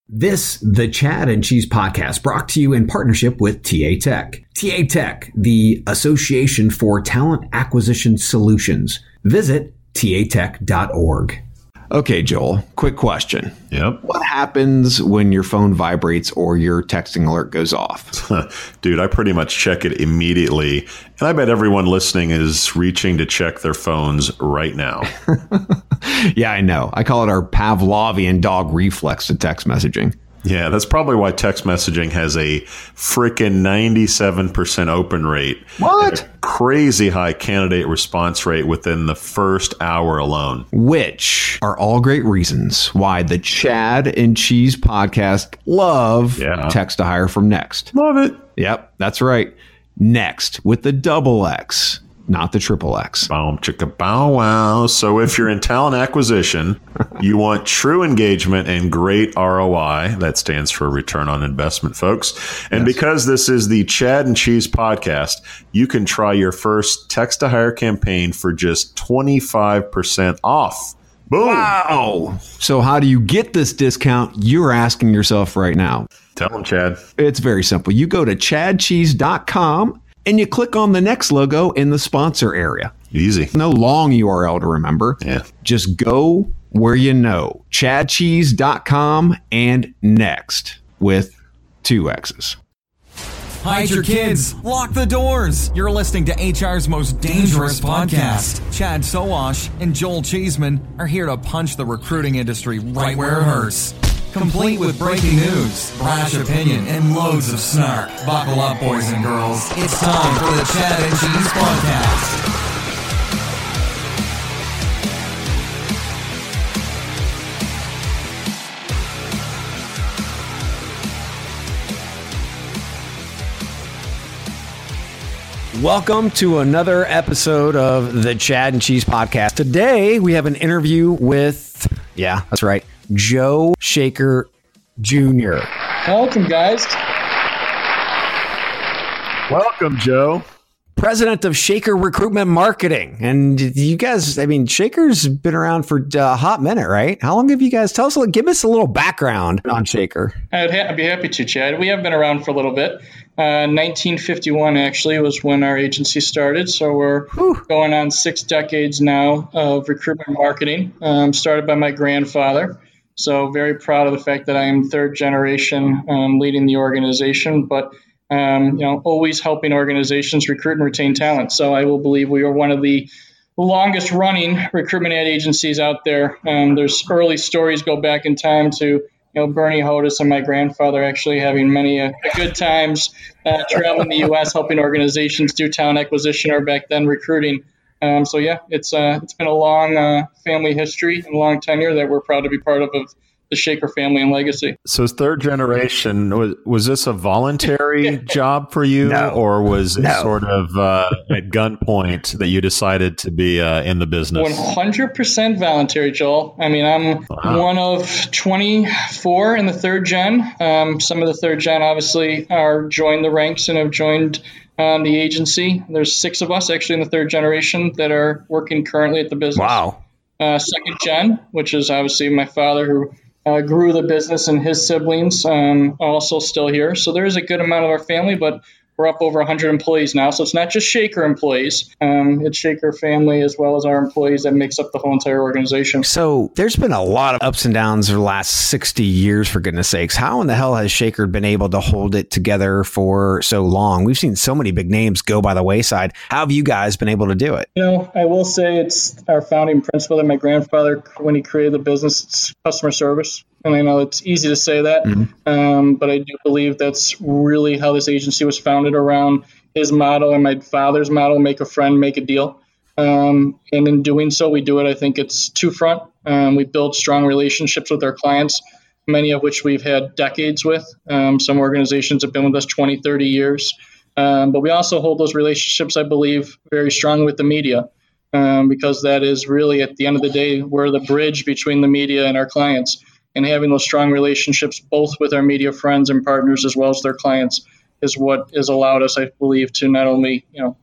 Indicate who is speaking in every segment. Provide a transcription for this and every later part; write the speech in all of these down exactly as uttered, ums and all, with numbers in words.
Speaker 1: This, the Chad and Cheese podcast, brought to you in partnership with T A Tech. T A Tech, the Association for Talent Acquisition Solutions. Visit T A tech dot org. Okay, Joel, quick question.
Speaker 2: Yep.
Speaker 1: What happens when your phone vibrates or your texting alert goes off?
Speaker 2: Dude, I pretty much check it immediately. And I bet everyone listening is reaching to check their phones right now.
Speaker 1: Yeah, I know. I call it our Pavlovian dog reflex to text messaging.
Speaker 2: Yeah, that's probably why text messaging has a freaking ninety-seven percent open rate.
Speaker 1: What?
Speaker 2: A crazy high candidate response rate within the first hour alone.
Speaker 1: Which are all great reasons why the Chad and Cheese podcast love
Speaker 2: Yeah.
Speaker 1: text to hire from Next.
Speaker 2: Love it.
Speaker 1: Yep, that's right. Next with the double X, not the triple X.
Speaker 2: Boom, chicka, bow, wow. So if you're in talent acquisition, you want true engagement and great R O I. That stands for return on investment, folks. And
Speaker 1: Yes.
Speaker 2: because this is the Chad and Cheese podcast, you can try your first text to hire campaign for just twenty-five percent off. Boom.
Speaker 1: Wow. So how do you get this discount? You're asking yourself right now.
Speaker 2: Tell them, Chad.
Speaker 1: It's very simple. You go to chad cheese dot com and you click on the Next logo in the sponsor area.
Speaker 2: Easy.
Speaker 1: No long U R L to remember.
Speaker 2: Yeah.
Speaker 1: Just go where you know. chad cheese dot com and Next with two X's.
Speaker 3: Hide your kids. Lock the doors. You're listening to H R's most dangerous podcast. Chad Sowash and Joel Cheeseman are here to punch the recruiting industry right where it hurts. Complete with breaking news, brash opinion, and loads of snark. Buckle up, boys and girls. It's time for the Chad and Cheese podcast.
Speaker 1: Welcome to another episode of the Chad and Cheese podcast. Today we have an interview with, yeah, that's right, Joe Shaker Junior
Speaker 4: Welcome, guys.
Speaker 2: Welcome, Joe.
Speaker 1: President of Shaker Recruitment Marketing. And you guys, I mean, Shaker's been around for a hot minute, right? How long have you guys, tell us, give us a little background on Shaker.
Speaker 4: I'd, ha- I'd be happy to, Chad. We have been around for a little bit. Uh, nineteen fifty-one actually was when our agency started. So we're
Speaker 1: Whew.
Speaker 4: going on six decades now of recruitment marketing, um, started by my grandfather. So very proud of the fact that I am third generation um, leading the organization, but um, you know, always helping organizations recruit and retain talent. So I will believe we are one of the longest running recruitment ad agencies out there. Um, there's early stories go back in time to, you know, Bernie Hodis and my grandfather actually having many uh, good times uh, traveling the U S, helping organizations do talent acquisition or back then recruiting. Um, so yeah, it's uh, it's been a long uh, family history and long tenure that we're proud to be part of, of the Shaker family and legacy.
Speaker 2: So third generation, was, was this a voluntary job for you,
Speaker 1: No.
Speaker 2: or was it
Speaker 1: No.
Speaker 2: sort of uh, at gunpoint that you decided to be uh, in the business?
Speaker 4: one hundred percent voluntary, Joel. I mean, I'm
Speaker 2: Wow.
Speaker 4: one of twenty-four in the third gen. Um, some of the third gen obviously are joined the ranks and have joined um, the agency. There's six of us actually in the third generation that are working currently at the business.
Speaker 1: Wow.
Speaker 4: Uh, second gen, which is obviously my father who uh, grew the business, and his siblings um, also still here. So there is a good amount of our family, but we're up over one hundred employees now. So it's not just Shaker employees. Um, it's Shaker family as well as our employees that makes up the whole entire organization.
Speaker 1: So there's been a lot of ups and downs over the last sixty years, for goodness sakes. How in the hell has Shaker been able to hold it together for so long? We've seen so many big names go by the wayside. How have you guys been able to do it?
Speaker 4: You know, I will say it's our founding principle that my grandfather, when he created the business, it's customer service. And I know it's easy to say that,
Speaker 1: Mm-hmm.
Speaker 4: um, but I do believe that's really how this agency was founded, around his motto and my father's motto, make a friend, make a deal. Um, and in doing so, we do it, I think it's two front. Um, we build strong relationships with our clients, many of which we've had decades with. Um, some organizations have been with us twenty, thirty years. Um, but we also hold those relationships, I believe, very strong with the media, um, because that is really, at the end of the day, we're the bridge between the media and our clients. And having those strong relationships, both with our media friends and partners as well as their clients, is what has allowed us, I believe, to not only, you know,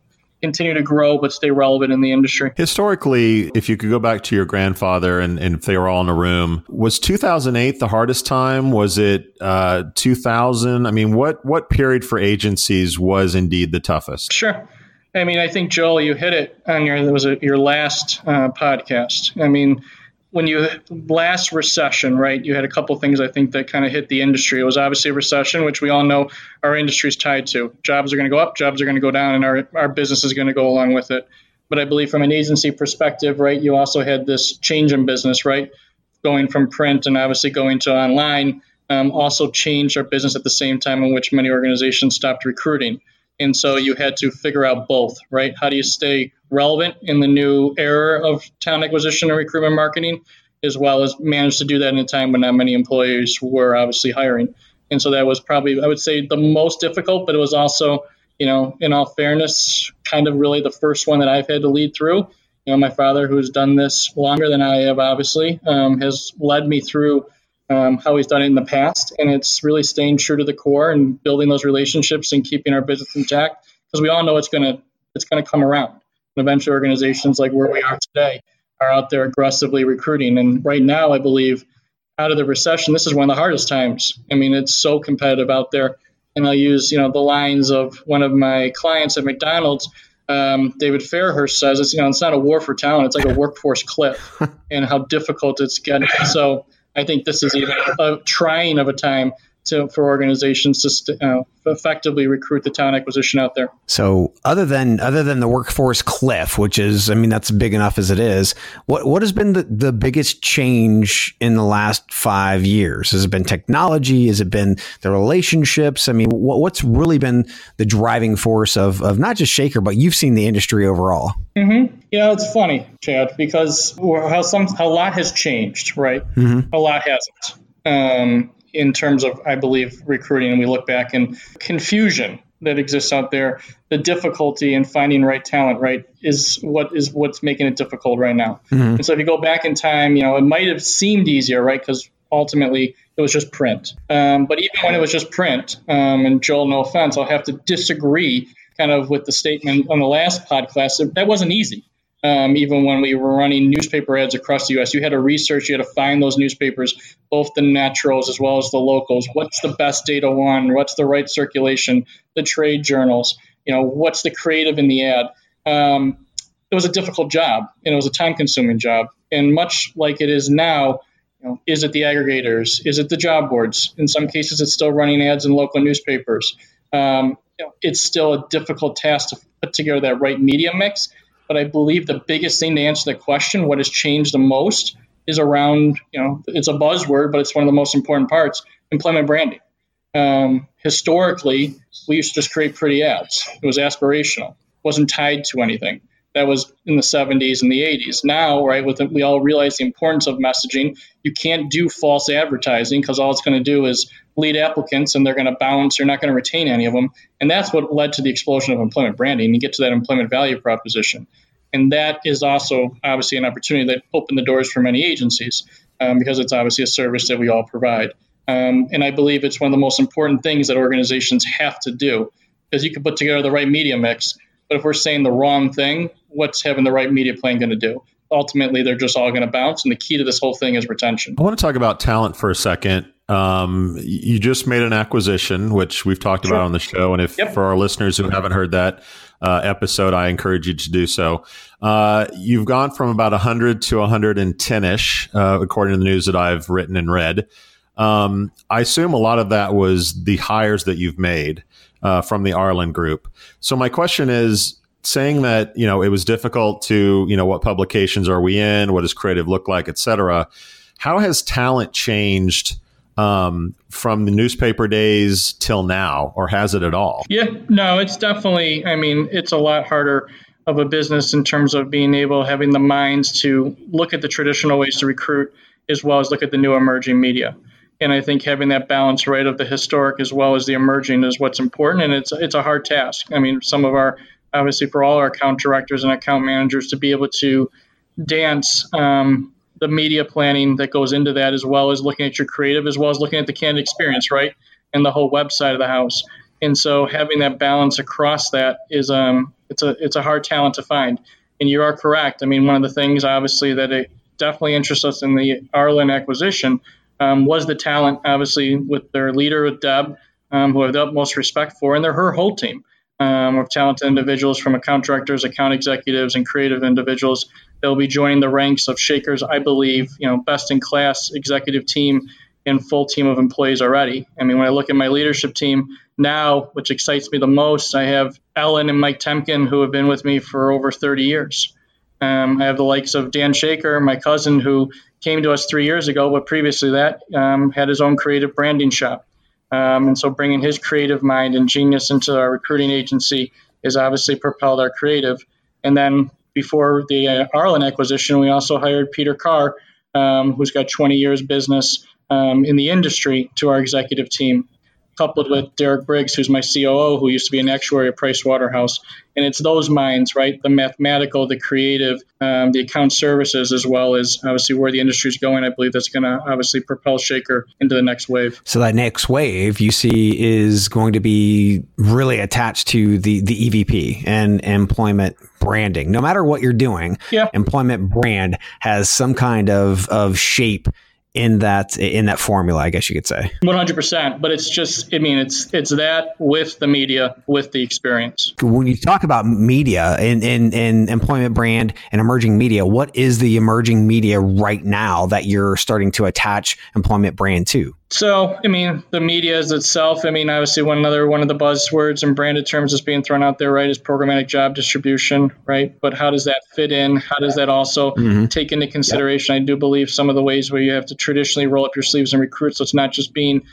Speaker 4: continue to grow but stay relevant in the industry.
Speaker 2: Historically, if you could go back to your grandfather and, and if they were all in a room, was two thousand eight the hardest time? Was it uh, two thousand? I mean, what what period for agencies was indeed the toughest?
Speaker 4: Sure. I mean, I think, Joel, you hit it on your, there was a, your last uh, podcast. I mean, when you last recession, right, you had a couple things I think that kind of hit the industry. It was obviously a recession, which we all know our industry is tied to. Jobs are going to go up, jobs are going to go down, and our, our business is going to go along with it. But I believe from an agency perspective, right, you also had this change in business, right, going from print and obviously going to online, um, also changed our business at the same time in which many organizations stopped recruiting. And so you had to figure out both, right? How do you stay relevant in the new era of talent acquisition and recruitment marketing, as well as manage to do that in a time when not many employers were obviously hiring? And so that was probably, I would say, the most difficult, but it was also, you know, in all fairness, kind of really the first one that I've had to lead through. You know, my father, who's done this longer than I have, obviously, um, has led me through Um, how he's done it in the past. And it's really staying true to the core and building those relationships and keeping our business intact, because we all know it's going to it's going to come around. And eventually organizations like where we are today are out there aggressively recruiting. And right now, I believe out of the recession, this is one of the hardest times. I mean, it's so competitive out there. And I'll use, you know, the lines of one of my clients at McDonald's. Um, David Fairhurst says, it's, you know, it's not a war for talent. It's like a workforce cliff and how difficult it's getting. So I think this is even a trying of a time to for organizations to st- uh, effectively recruit the talent acquisition out there.
Speaker 5: So other than other than the workforce cliff, which is, I mean, that's big enough as it is, what what has been the, the biggest change in the last five years? Has it been technology? Has it been the relationships? I mean, what, what's really been the driving force of, of not just Shaker, but you've seen the industry overall?
Speaker 4: Mm-hmm. Yeah, it's funny, Chad, because how some a lot has changed, right? Mm-hmm. A lot hasn't. Um, in terms of, I believe, recruiting, and we look back and confusion that exists out there, the difficulty in finding right talent, right, is what is what's making it difficult right now. Mm-hmm. And so if you go back in time, you know, it might have seemed easier, right, because ultimately it was just print. Um, but even when it was just print, um, and Joel, no offense, I'll have to disagree kind of with the statement on the last podcast, that wasn't easy. Um, even when we were running newspaper ads across the U S, you had to research, you had to find those newspapers, both the naturals as well as the locals. What's the best data one? What's the right circulation? The trade journals, you know, what's the creative in the ad? Um, it was a difficult job, and it was a time-consuming job. And much like it is now, you know, is it the aggregators? Is it the job boards? In some cases, it's still running ads in local newspapers. Um, you know, it's still a difficult task to put together that right media mix. But I believe the biggest thing to answer the question, what has changed the most, is around, you know, it's a buzzword, but it's one of the most important parts, employment branding. Um, historically, we used to just create pretty ads. It was aspirational. It wasn't tied to anything. That was in the seventies and the eighties. Now, right, with the, we all realize the importance of messaging. You can't do false advertising because all it's going to do is lead applicants, and they're going to bounce. You're not going to retain any of them. And that's what led to the explosion of employment branding. You get to that employment value proposition. And that is also obviously an opportunity that opened the doors for many agencies um, because it's obviously a service that we all provide. Um, and I believe it's one of the most important things that organizations have to do, because you can put together the right media mix. But if we're saying the wrong thing, what's having the right media plan going to do? Ultimately, they're just all going to bounce. And the key to this whole thing is retention.
Speaker 2: I want to talk about talent for a second. Um, you just made an acquisition, which we've talked sure. about on the show. And if yep. for our listeners who haven't heard that uh, episode, I encourage you to do so. Uh, you've gone from about one hundred to one hundred ten-ish, uh, according to the news that I've written and read. Um, I assume a lot of that was the hires that you've made uh, from the Arlen Group. So my question is, saying that, you know, it was difficult to, you know, what publications are we in? What does creative look like, et cetera? How has talent changed um, from the newspaper days till now, or has it at all?
Speaker 4: Yeah, no, it's definitely, I mean, it's a lot harder of a business in terms of being able, having the minds to look at the traditional ways to recruit as well as look at the new emerging media. And I think having that balance, right, of the historic as well as the emerging is what's important. And it's it's a hard task. I mean, some of our, obviously for all our account directors and account managers to be able to dance um, the media planning that goes into that, as well as looking at your creative, as well as looking at the candidate experience, right, and the whole website of the house. And so having that balance across that is um It's a it's a hard talent to find. And you are correct. I mean, one of the things, obviously, that it definitely interests us in the Arlen acquisition um, was the talent, obviously, with their leader, Deb, um, who I have the utmost respect for, and they're her whole team um, of talented individuals from account directors, account executives, and creative individuals. They'll be joining the ranks of Shaker's, I believe, you know, best-in-class executive team and full team of employees already. I mean, when I look at my leadership team now, which excites me the most, I have Ellen and Mike Temkin, who have been with me for over thirty years. Um, I have the likes of Dan Shaker, my cousin, who came to us three years ago, but previously that um, had his own creative branding shop. Um, and so bringing his creative mind and genius into our recruiting agency has obviously propelled our creative. And then before the uh, Arlen acquisition, we also hired Peter Carr, um, who's got twenty years business um, in the industry, to our executive team, coupled with Derek Briggs, who's my C O O, who used to be an actuary at Price Waterhouse. And it's those minds, right? The mathematical, the creative, um, the account services, as well as obviously where the industry is going. I believe that's going to obviously propel Shaker into the next wave.
Speaker 5: So that next wave you see is going to be really attached to the, the E V P and employment branding. No matter what you're doing,
Speaker 4: yeah.
Speaker 5: employment brand has some kind of, of shape in that in that formula, I guess you could say.
Speaker 4: one hundred percent. But it's just, I mean, it's it's that with the media, with the experience.
Speaker 5: When you talk about media and, and, and employment brand and emerging media, what is the emerging media right now that you're starting to attach employment brand to?
Speaker 4: So, I mean, the media is itself. I mean, obviously, one another one of the buzzwords and branded terms that's being thrown out there, right, is programmatic job distribution, right? But how does that fit in? How does that also mm-hmm. take into consideration? Yep. I do believe some of the ways where you have to traditionally roll up your sleeves and recruit. So it's not just being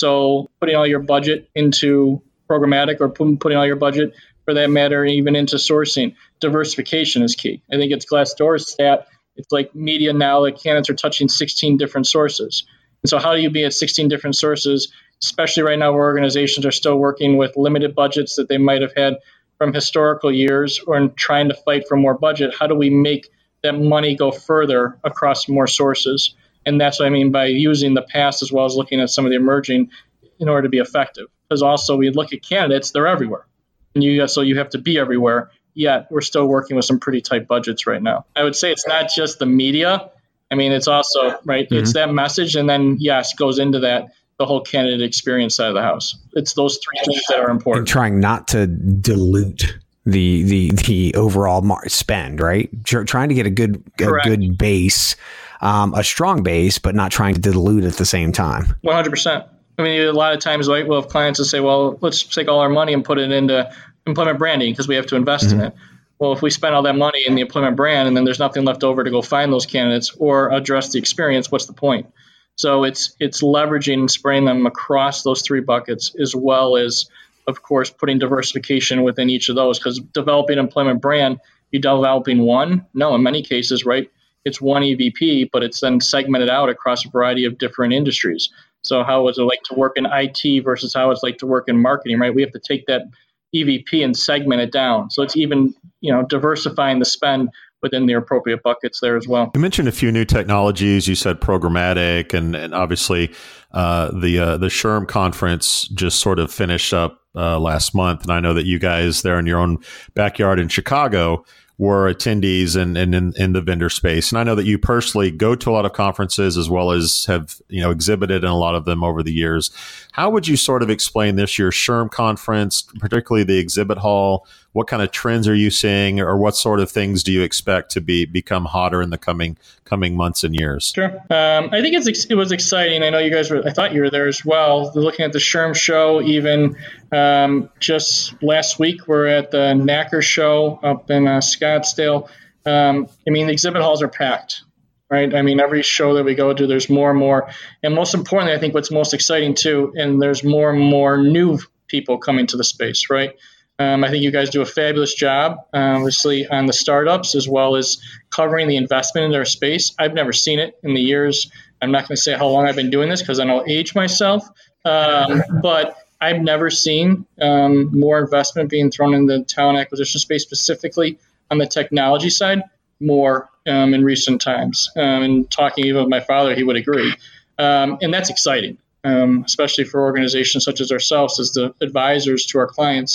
Speaker 4: so putting all your budget into programmatic or putting all your budget, for that matter, even into sourcing. Diversification is key. I think it's Glassdoor's stat. It's like media now, like candidates are touching sixteen different sources. And so how do you be at sixteen different sources, especially right now where organizations are still working with limited budgets that they might have had from historical years or in trying to fight for more budget? How do we make that money go further across more sources? And that's what I mean by using the past as well as looking at some of the emerging in order to be effective. Because also we look at candidates, they're everywhere. And you so you have to be everywhere, yet we're still working with some pretty tight budgets right now. I would say it's not just the media. I mean, it's also, right, mm-hmm. it's that message, and then, yes, goes into that, the whole candidate experience side of the house. It's those three things that are important.
Speaker 5: And trying not to dilute the the the overall mar- spend, right? Trying to get a good a good base, um, a strong base, but not trying to dilute at the same time.
Speaker 4: one hundred percent. I mean, a lot of times, right, we'll have clients that say, well, let's take all our money and put it into employment branding because we have to invest mm-hmm. in it. Well, if we spend all that money in the employment brand and then there's nothing left over to go find those candidates or address the experience, what's the point? So it's it's leveraging and spraying them across those three buckets, as well as, of course, putting diversification within each of those. Because developing employment brand, you developing one? No, in many cases, right, it's one E V P, but it's then segmented out across a variety of different industries. So how is it like to work in I T versus how it's like to work in marketing, right? We have to take that E V P and segment it down. So it's even, you know, diversifying the spend within the appropriate buckets there as well.
Speaker 2: You mentioned a few new technologies. You said programmatic, and, and obviously uh, the uh, the S H R M conference just sort of finished up uh, last month. And I know that you guys there in your own backyard in Chicago were attendees and in, in, in the vendor space. And I know that you personally go to a lot of conferences as well as have, you know, exhibited in a lot of them over the years. How would you sort of explain this year's S H R M conference, particularly the exhibit hall? What kind of trends are you seeing, or what sort of things do you expect to be become hotter in the coming coming months and years?
Speaker 4: Sure. Um, I think it's it was exciting. I know you guys were, I thought you were there as well. Looking at the S H R M show, even um, just last week, we're at the N A C R show up in uh, Scottsdale. Um, I mean, the exhibit halls are packed, right? I mean, every show that we go to, there's more and more. And most importantly, I think what's most exciting too, and there's more and more new people coming to the space, right? Um, I think you guys do a fabulous job, uh, obviously, on the startups as well as covering the investment in their space. I've never seen it in the years. I'm not going to say how long I've been doing this because I don't age myself, um, but I've never seen um, more investment being thrown in the talent acquisition space, specifically on the technology side, more um, in recent times. Um, and talking even with my father, he would agree. Um, and that's exciting, um, especially for organizations such as ourselves as the advisors to our clients.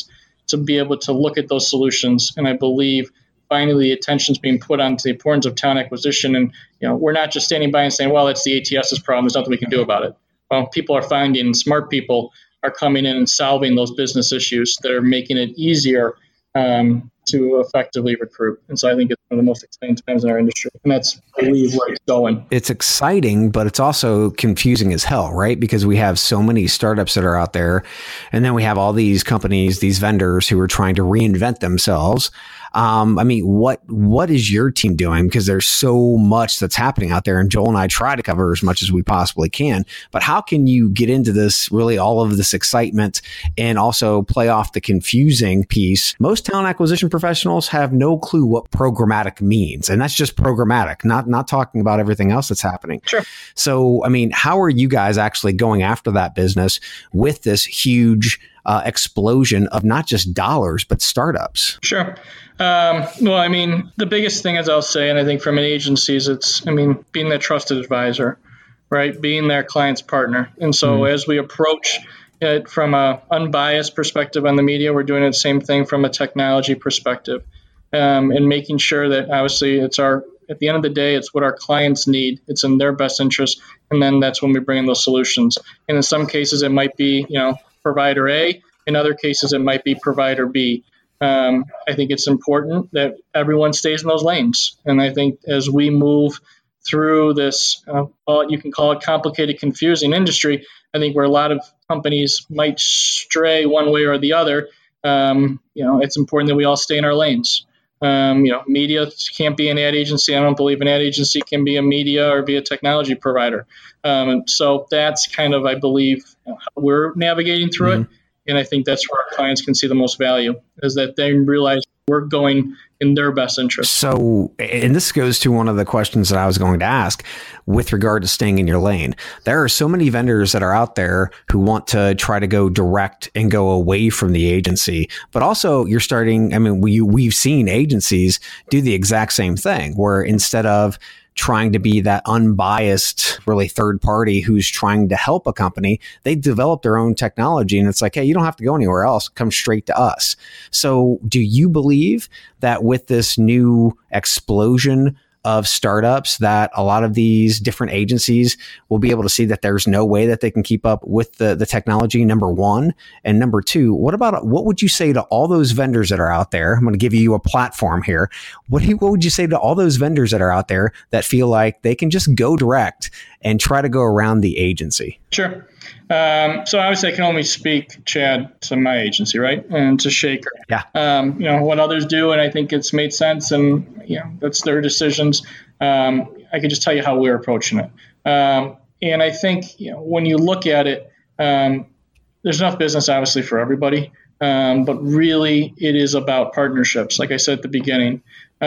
Speaker 4: to be able to look at those solutions. And I believe finally the attention is being put onto the importance of talent acquisition. And, you know, we're not just standing by and saying, well, it's the ATS's problem. There's nothing we can do about it. Well, people are finding, smart people are coming in and solving those business issues that are making it easier um, to effectively recruit. And so I think it's one of the most exciting times in our industry. And that's, I believe, where it's going.
Speaker 5: It's exciting, but it's also confusing as hell, right? Because we have so many startups that are out there. And then we have all these companies, these vendors who are trying to reinvent themselves. Um, I mean, what what is your team doing? Because there's so much that's happening out there, and Joel and I try to cover as much as we possibly can. But how can you get into this, really all of this excitement, and also play off the confusing piece? Most talent acquisition professionals have no clue what programmatic means, and that's just programmatic, not not talking about everything else that's happening.
Speaker 4: Sure.
Speaker 5: So, I mean, how are you guys actually going after that business with this huge uh, explosion of not just dollars, but startups?
Speaker 4: Sure. Um, well, I mean, the biggest thing, as I'll say, and I think from an agencies, it's, I mean, being that trusted advisor, right? Being their client's partner. And so mm-hmm. as we approach it from a unbiased perspective on the media, we're doing the same thing from a technology perspective, um, and making sure that obviously it's our, at the end of the day, it's what our clients need. It's in their best interest. And then that's when we bring in those solutions. And in some cases, it might be, you know, provider A. In other cases, it might be provider B. Um, I think it's important that everyone stays in those lanes. And I think as we move through this, uh, you can call it complicated, confusing industry, I think where a lot of companies might stray one way or the other, um, you know, it's important that we all stay in our lanes. Um, you know, media can't be an ad agency. I don't believe an ad agency can be a media or be a technology provider. Um, and so that's kind of, I believe, how we're navigating through mm-hmm. it. And I think that's where our clients can see the most value, is that they realize we're going in their best interest.
Speaker 5: So, and this goes to one of the questions that I was going to ask with regard to staying in your lane. There are so many vendors that are out there who want to try to go direct and go away from the agency, but also you're starting, I mean, we, we've seen agencies do the exact same thing, where instead of trying to be that unbiased, really third party who's trying to help a company, they develop their own technology. And it's like, hey, you don't have to go anywhere else. Come straight to us. So do you believe that with this new explosion of startups, that a lot of these different agencies will be able to see that there's no way that they can keep up with the, the technology, number one? And number two, what about, what would you say to all those vendors that are out there? I'm going to give you a platform here. What, do you, what would you say to all those vendors that are out there that feel like they can just go direct and try to go around the agency?
Speaker 4: Sure. Um, so obviously I can only speak, Chad, to my agency, right? And to Shaker.
Speaker 5: Yeah.
Speaker 4: Um, you know, what others do, and I think it's made sense, and, you know, that's their decisions. Um, I can just tell you how we're approaching it. Um, and I think, you know, when you look at it, um, there's enough business, obviously, for everybody. Um, but really, it is about partnerships, like I said at the beginning.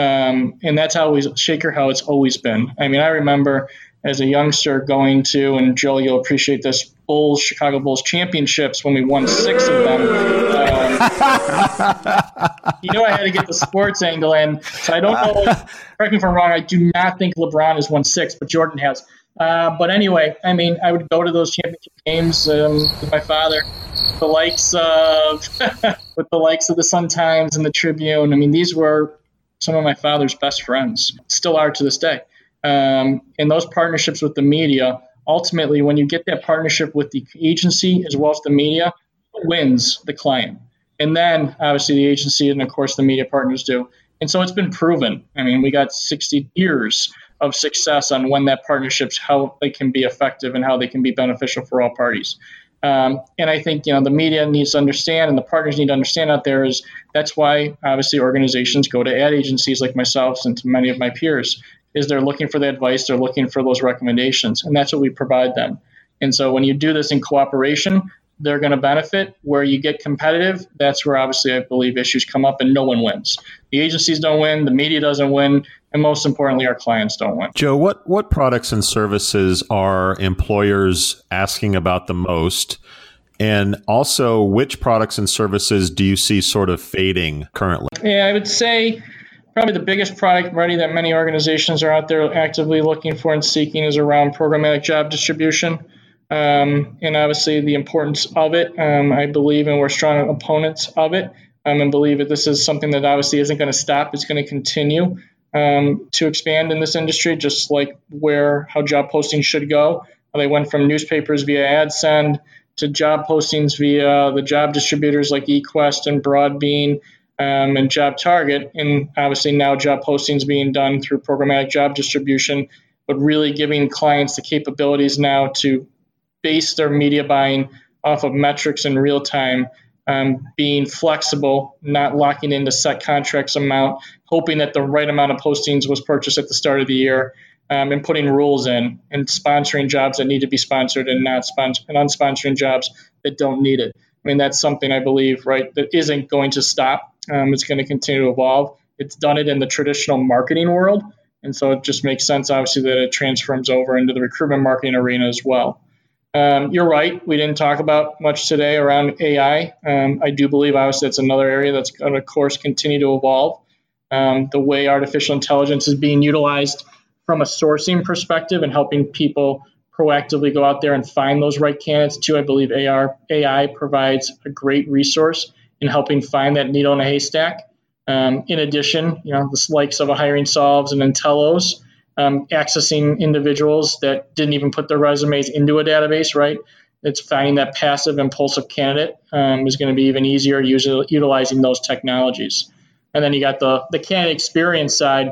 Speaker 4: Um, and that's how we, Shaker, how it's always been. I mean, I remember as a youngster going to, and Joel, you'll appreciate this, Bulls, Chicago Bulls championships when we won six of them. Um, you know, I had to get the sports angle in. So I don't know, correct me if I'm wrong, I do not think LeBron has won six, but Jordan has. Uh, but anyway, I mean, I would go to those championship games um, with my father, the likes of, with the likes of the Sun-Times and the Tribune. I mean, these were some of my father's best friends, still are to this day. Um, and those partnerships with the media, ultimately, when you get that partnership with the agency as well as the media, wins the client. And then, obviously, the agency and, of course, the media partners do. And so it's been proven. I mean, we got sixty years of success on when that partnerships, how they can be effective and how they can be beneficial for all parties. Um, and I think, you know, the media needs to understand, and the partners need to understand out there, is that's why, obviously, organizations go to ad agencies like myself and to many of my peers, is they're looking for the advice, they're looking for those recommendations, and that's what we provide them. And so when you do this in cooperation, they're going to benefit. Where you get competitive, that's where obviously I believe issues come up and no one wins. The agencies don't win, the media doesn't win, and most importantly, our clients don't win.
Speaker 2: Joe, what, what products and services are employers asking about the most? And also, which products and services do you see sort of fading currently?
Speaker 4: Yeah, I would say probably the biggest product ready that many organizations are out there actively looking for and seeking is around programmatic job distribution. Um, and obviously the importance of it, um, I believe, and we're strong opponents of it. um, and believe that this is something that obviously isn't going to stop. It's going to continue um, to expand in this industry, just like where how job postings should go. They went from newspapers via AdSend to job postings via the job distributors like eQuest and Broadbean um, and JobTarget, and obviously now job postings being done through programmatic job distribution, but really giving clients the capabilities now to base their media buying off of metrics in real time, um, being flexible, not locking into set contracts amount, hoping that the right amount of postings was purchased at the start of the year, um, and putting rules in and sponsoring jobs that need to be sponsored and not sponsor and unsponsoring jobs that don't need it. I mean, that's something I believe, right, that isn't going to stop. Um, it's going to continue to evolve. It's done it in the traditional marketing world. And so it just makes sense, obviously, that it transforms over into the recruitment marketing arena as well. Um, you're right. We didn't talk about much today around A I. Um, I do believe, obviously, it's another area that's going to, of course, continue to evolve. Um, the way artificial intelligence is being utilized from a sourcing perspective and helping people proactively go out there and find those right candidates, too. I believe A I provides a great resource in helping find that needle in a haystack. Um, in addition, you know, the likes of a Hiring Solves and Intellos, um, accessing individuals that didn't even put their resumes into a database, right? It's finding that passive, impulsive candidate um, is going to be even easier using, utilizing those technologies. And then you got the, the candidate experience side.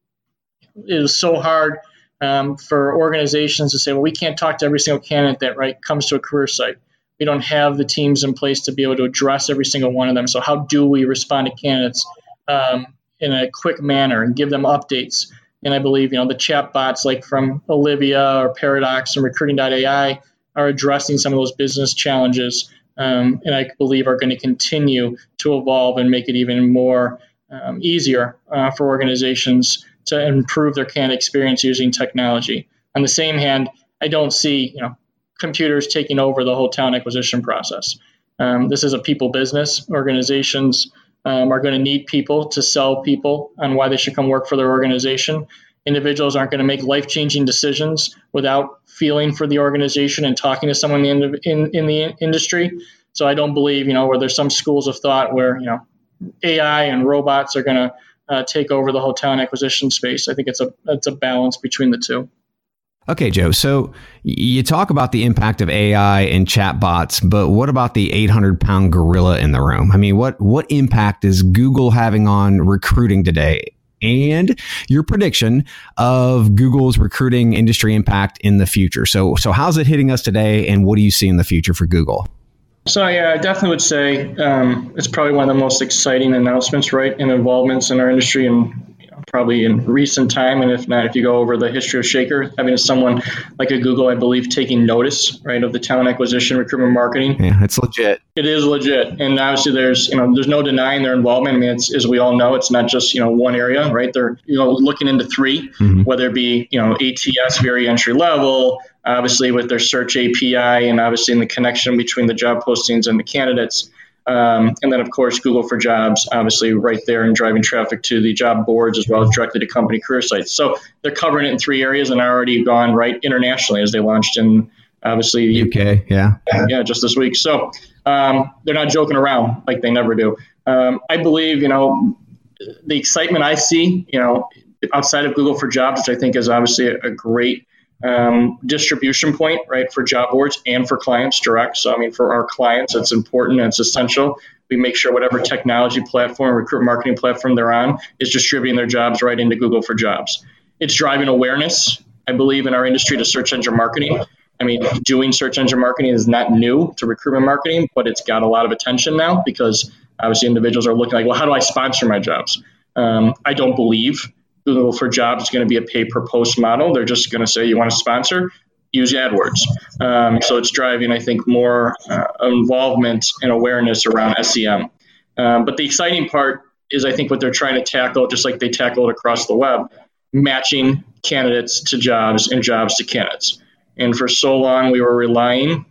Speaker 4: It was so hard um, for organizations to say, well, we can't talk to every single candidate that right comes to a career site. We don't have the teams in place to be able to address every single one of them. So how do we respond to candidates um, in a quick manner and give them updates? And I believe, you know, the chat bots like from Olivia or Paradox and Recruiting dot A I are addressing some of those business challenges, um, and I believe are going to continue to evolve and make it even more um, easier uh, for organizations to improve their candidate experience using technology. On the same hand, I don't see, you know, computers taking over the whole talent acquisition process. Um, this is a people business. Organizations um, are going to need people to sell people on why they should come work for their organization. Individuals aren't going to make life-changing decisions without feeling for the organization and talking to someone in the, in, in the industry. So I don't believe, you know, where there's some schools of thought where, you know, A I and robots are going to uh, take over the whole talent acquisition space. I think it's a it's a balance between the two.
Speaker 5: Okay, Joe. So you talk about the impact of A I and chatbots, but what about the eight hundred pound gorilla in the room? I mean, what what impact is Google having on recruiting today? And your prediction of Google's recruiting industry impact in the future. So, so how's it hitting us today, and what do you see in the future for Google?
Speaker 4: So, yeah, I definitely would say um, it's probably one of the most exciting announcements, right, and involvements in our industry, and you know, probably in recent time. And if not, if you go over the history of Shaker, having someone like a Google, I believe, taking notice, right, of the talent acquisition, recruitment, marketing.
Speaker 5: Yeah, it's legit.
Speaker 4: It is legit, and obviously, there's you know, there's no denying their involvement. I mean, it's, as we all know, it's not just you know one area, right? They're you know looking into three, mm-hmm. whether it be you know A T S, very entry level. Obviously, with their search A P I, and obviously in the connection between the job postings and the candidates. Um, and then, of course, Google for Jobs, obviously right there and driving traffic to the job boards as well as directly to company career sites. So they're covering it in three areas and are already gone right internationally as they launched in, obviously,
Speaker 5: U K. Yeah.
Speaker 4: Yeah, just this week. So um, they're not joking around like they never do. Um, I believe, you know, the excitement I see, you know, outside of Google for Jobs, which I think is obviously a, a great Um, distribution point, right, for job boards and for clients direct. So, I mean, for our clients, it's important and it's essential. We make sure whatever technology platform, recruitment marketing platform they're on is distributing their jobs right into Google for Jobs. It's driving awareness, I believe, in our industry to search engine marketing. I mean, doing search engine marketing is not new to recruitment marketing, but it's got a lot of attention now because obviously individuals are looking like, well, how do I sponsor my jobs? Um, I don't believe Google for Jobs is going to be a pay per post model. They're just going to say, you want to sponsor? Use AdWords. Um, so it's driving, I think, more uh, involvement and awareness around S E M. Um, but the exciting part is, I think, what they're trying to tackle, just like they tackle it across the web, matching candidates to jobs and jobs to candidates. And for so long, we were relying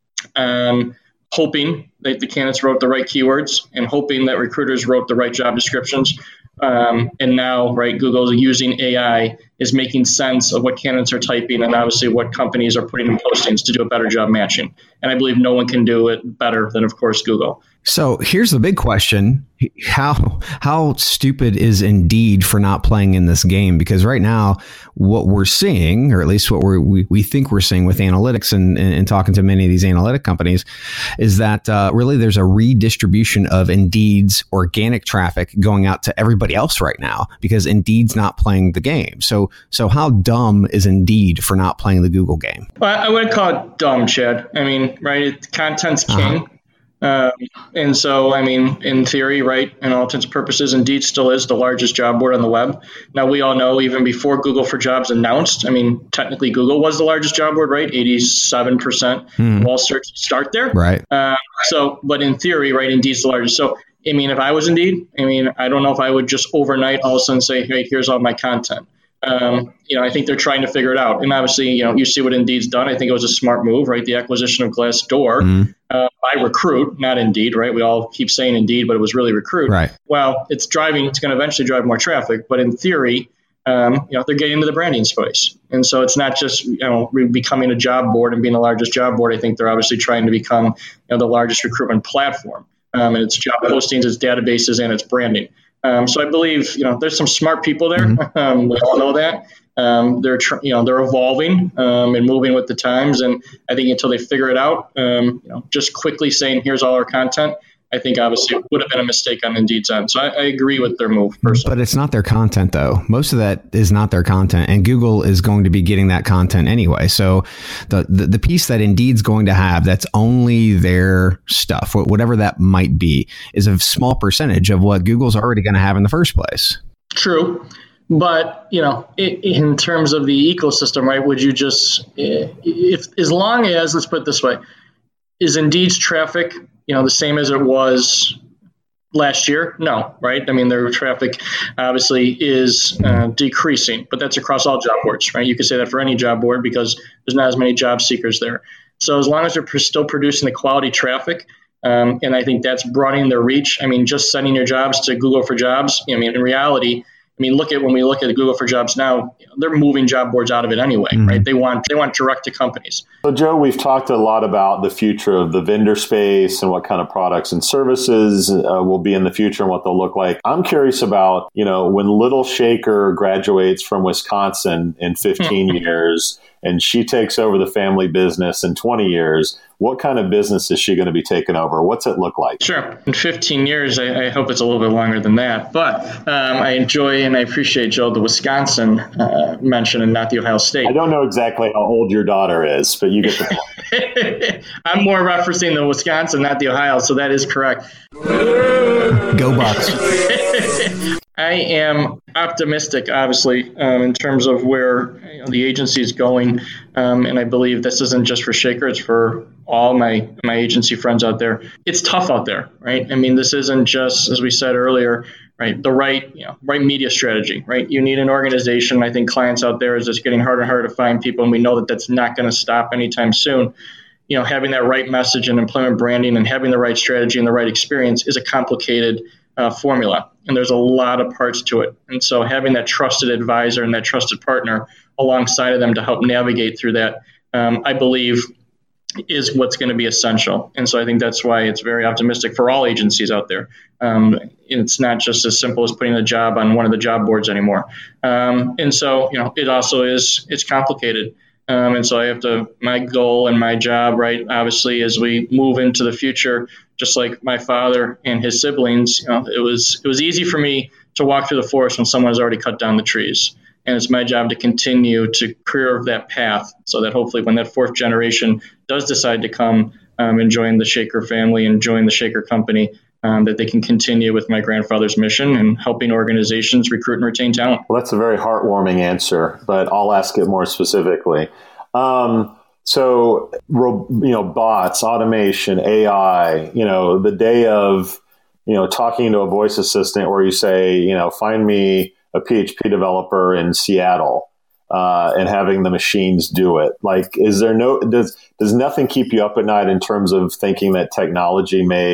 Speaker 4: on hoping that the candidates wrote the right keywords and hoping that recruiters wrote the right job descriptions. Um, and now, right, Google's using A I is making sense of what candidates are typing and obviously what companies are putting in postings to do a better job matching. And I believe no one can do it better than, of course, Google.
Speaker 5: So here's the big question. How how stupid is Indeed for not playing in this game? Because right now, what we're seeing, or at least what we're, we we think we're seeing with analytics and, and, and talking to many of these analytic companies, is that uh, really there's a redistribution of Indeed's organic traffic going out to everybody else right now because Indeed's not playing the game. So so how dumb is Indeed for not playing the Google game?
Speaker 4: Well, I wouldn't call it dumb, Chad. I mean, right? It, content's king. Uh-huh. Um, and so, I mean, in theory, right, in all intents and purposes, Indeed still is the largest job board on the web. Now, we all know even before Google for Jobs announced, I mean, technically Google was the largest job board, right? eighty-seven percent hmm. of all search start there.
Speaker 5: Right.
Speaker 4: Uh, so, but in theory, right, Indeed's the largest. So, I mean, if I was Indeed, I mean, I don't know if I would just overnight all of a sudden say, hey, here's all my content. Um, you know, I think they're trying to figure it out. And obviously, you know, you see what Indeed's done. I think it was a smart move, right? The acquisition of Glassdoor mm-hmm. uh, by Recruit, not Indeed, right? We all keep saying Indeed, but it was really Recruit.
Speaker 5: Right.
Speaker 4: Well, it's driving, it's going to eventually drive more traffic. But in theory, um, you know, they're getting into the branding space. And so it's not just, you know, becoming a job board and being the largest job board. I think they're obviously trying to become, you know, the largest recruitment platform. Um, and it's job postings, its databases, and its branding. Um, so I believe, you know, there's some smart people there. Mm-hmm. Um, we all know that. Um, they're, tr- you know, they're evolving um, and moving with the times. And I think until they figure it out, um, you know, just quickly saying, here's all our content, I think obviously would have been a mistake on Indeed's end. So I, I agree with their move personally.
Speaker 5: But it's not their content, though. Most of that is not their content. And Google is going to be getting that content anyway. So the, the, the piece that Indeed's going to have that's only their stuff, whatever that might be, is a small percentage of what Google's already going to have in the first place.
Speaker 4: True. But, you know, in terms of the ecosystem, right, would you just, if as long as, let's put it this way, is Indeed's traffic, you know, the same as it was last year? No, right? I mean, their traffic obviously is uh, decreasing, but that's across all job boards, right? You could say that for any job board because there's not as many job seekers there. So as long as they're still producing the quality traffic, um, and I think that's broadening their reach. I mean, just sending your jobs to Google for Jobs, I mean, in reality, I mean, look at when we look at Google for Jobs now, you know, they're moving job boards out of it anyway, mm-hmm. right? They want they want direct to companies.
Speaker 2: So, Joe, we've talked a lot about the future of the vendor space and what kind of products and services uh, will be in the future and what they'll look like. I'm curious about, you know, when Little Shaker graduates from Wisconsin in fifteen years and she takes over the family business in twenty years, what kind of business is she going to be taking over? What's it look like?
Speaker 4: Sure. In fifteen years, I, I hope it's a little bit longer than that. But um, I enjoy and I appreciate, Joe, the Wisconsin uh, mention and not the Ohio State.
Speaker 2: I don't know exactly how old your daughter is, but you get the point.
Speaker 4: I'm more referencing the Wisconsin, not the Ohio, so that is correct.
Speaker 5: Go Bucks.
Speaker 4: I am optimistic, obviously, um, in terms of where you know, the agency is going. Um, and I believe this isn't just for Shaker, it's for all my, my agency friends out there. It's tough out there, right? I mean, this isn't just, as we said earlier, right, the right, you know, right media strategy, right? You need an organization. I think clients out there is just getting harder and harder to find people, and we know that that's not going to stop anytime soon. You know, having that right message and employment branding and having the right strategy and the right experience is a complicated uh, formula. And there's a lot of parts to it. And so having that trusted advisor and that trusted partner alongside of them to help navigate through that, um, I believe, is what's going to be essential. And so I think that's why it's very optimistic for all agencies out there. Um, it's not just as simple as putting a job on one of the job boards anymore. Um, and so, you know, it also is, it's complicated. Um, and so I have to, my goal and my job, right, obviously, as we move into the future, just like my father and his siblings, you know, it was it was easy for me to walk through the forest when someone has already cut down the trees. And it's my job to continue to curve that path so that hopefully when that fourth generation does decide to come um, and join the Shaker family and join the Shaker company, Um, that they can continue with my grandfather's mission and helping organizations recruit and retain talent.
Speaker 2: Well, that's a very heartwarming answer, but I'll ask it more specifically. Um, so, you know, bots, automation, A I, you know, the day of, you know, talking to a voice assistant where you say, you know, find me a P H P developer in Seattle uh, and having the machines do it. Like, is there no, does, does nothing keep you up at night in terms of thinking that technology may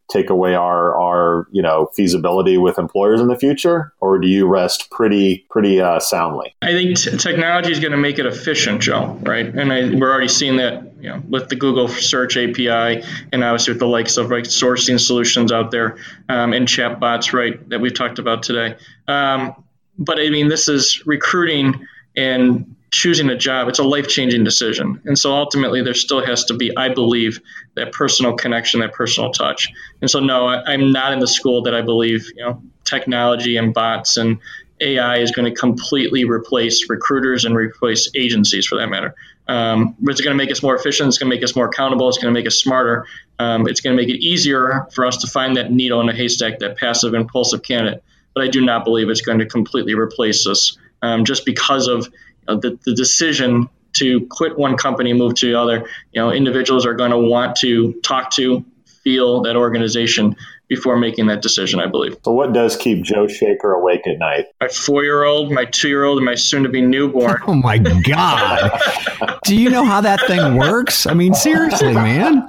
Speaker 2: take away our, our, you know, feasibility with employers in the future? Or do you rest pretty, pretty uh, soundly?
Speaker 4: I think t- technology is going to make it efficient, Joe, right? And I, we're already seeing that, you know, with the Google Search A P I and obviously with the likes of like sourcing solutions out there um, and chatbots, right, that we've talked about today. Um, but I mean, this is recruiting and choosing a job. It's a life-changing decision. And so ultimately there still has to be, I believe, that personal connection, that personal touch. And so no, I, I'm not in the school that I believe, you know, technology and bots and A I is going to completely replace recruiters and replace agencies for that matter. Um, but it's going to make us more efficient. It's going to make us more accountable. It's going to make us smarter. Um, it's going to make it easier for us to find that needle in a haystack, that passive, impulsive candidate. But I do not believe it's going to completely replace us um, just because of uh, the, the decision to quit one company, move to the other. You know, individuals are going to want to talk to, feel that organization before making that decision, I believe.
Speaker 2: So what does keep Joe Shaker awake at night?
Speaker 4: My four-year-old, my two-year-old, and my soon-to-be newborn.
Speaker 5: Oh, my God. Do you know how that thing works? I mean, seriously, man.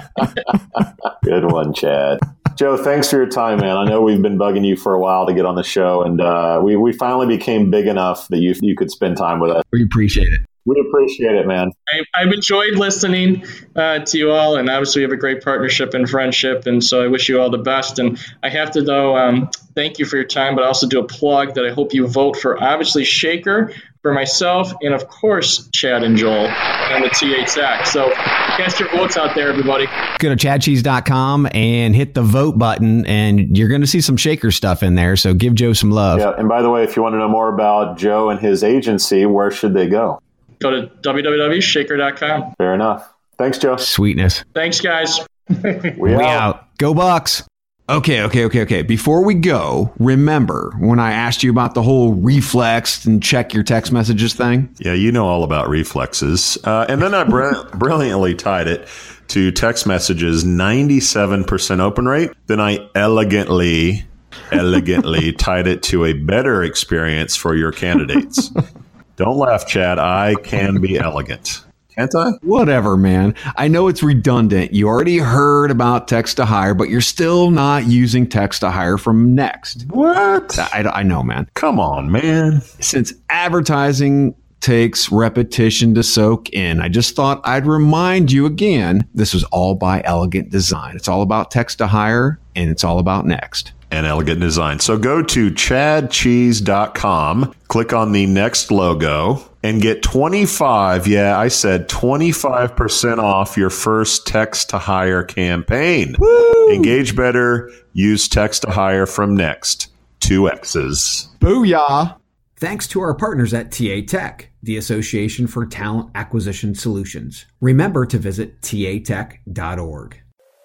Speaker 2: Good one, Chad. Joe, thanks for your time, man. I know we've been bugging you for a while to get on the show, and uh, we, we finally became big enough that you you could spend time with us.
Speaker 5: We appreciate it.
Speaker 2: We appreciate it, man.
Speaker 4: I, I've enjoyed listening uh, to you all, and obviously we have a great partnership and friendship, and so I wish you all the best. And I have to, though, um, thank you for your time, but also do a plug that I hope you vote for, obviously, Shaker, for myself, and, of course, Chad and Joel and the T A Tech. So cast your votes out there, everybody.
Speaker 5: Go to chad cheese dot com and hit the vote button, and you're going to see some Shaker stuff in there, so give Joe some love.
Speaker 2: Yeah, and by the way, if you want to know more about Joe and his agency, where should they go?
Speaker 4: Go to w w w dot shaker dot com.
Speaker 2: Fair enough. Thanks, Joe.
Speaker 5: Sweetness.
Speaker 4: Thanks, guys.
Speaker 2: we
Speaker 5: we
Speaker 2: out.
Speaker 5: out. Go Bucks. Okay, okay, okay, okay. Before we go, remember when I asked you about the whole reflex and check your text messages thing?
Speaker 2: Yeah, you know all about reflexes. Uh, and then I br- brilliantly tied it to text messages ninety-seven percent open rate. Then I elegantly, elegantly tied it to a better experience for your candidates. Don't laugh, Chad. I can be elegant. Can't I?
Speaker 5: Whatever, man. I know it's redundant. You already heard about text to hire, but you're still not using text to hire from Next.
Speaker 2: What?
Speaker 5: I, I know, man.
Speaker 2: Come on, man.
Speaker 5: Since advertising takes repetition to soak in, I just thought I'd remind you again, this was all by Elegant Design. It's all about text to hire, and it's all about Next.
Speaker 2: And Elegant Design. So go to chad cheese dot com, click on the Next logo, and get twenty-five, yeah, I said twenty-five percent off your first text to hire campaign. Woo! Engage better, use text to hire from Next. Two X's.
Speaker 5: Booyah!
Speaker 1: Thanks to our partners at T A Tech, the Association for Talent Acquisition Solutions. Remember to visit T A tech dot org.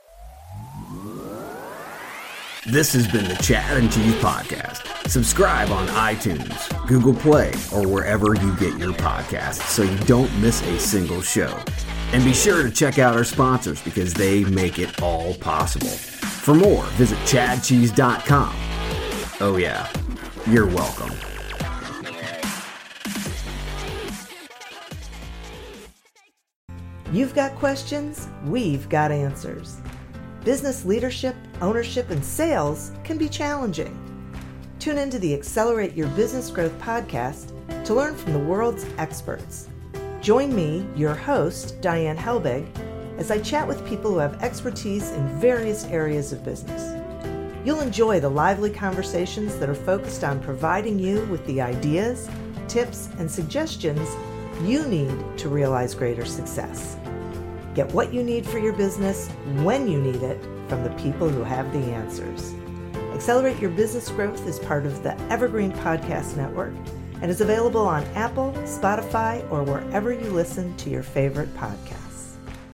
Speaker 1: This has been the Chad and Cheese Podcast. Subscribe on iTunes, Google Play, or wherever you get your podcasts so you don't miss a single show. And be sure to check out our sponsors because they make it all possible. For more, visit chad cheese dot com. Oh yeah, you're welcome.
Speaker 6: You've got questions, we've got answers. Business leadership, ownership, and sales can be challenging. Tune into the Accelerate Your Business Growth podcast to learn from the world's experts. Join me, your host, Diane Helbig, as I chat with people who have expertise in various areas of business. You'll enjoy the lively conversations that are focused on providing you with the ideas, tips, and suggestions you need to realize greater success. Get what you need for your business when you need it from the people who have the answers. Accelerate Your Business Growth is part of the Evergreen Podcast Network and is available on Apple, Spotify, or wherever you listen to your favorite podcast.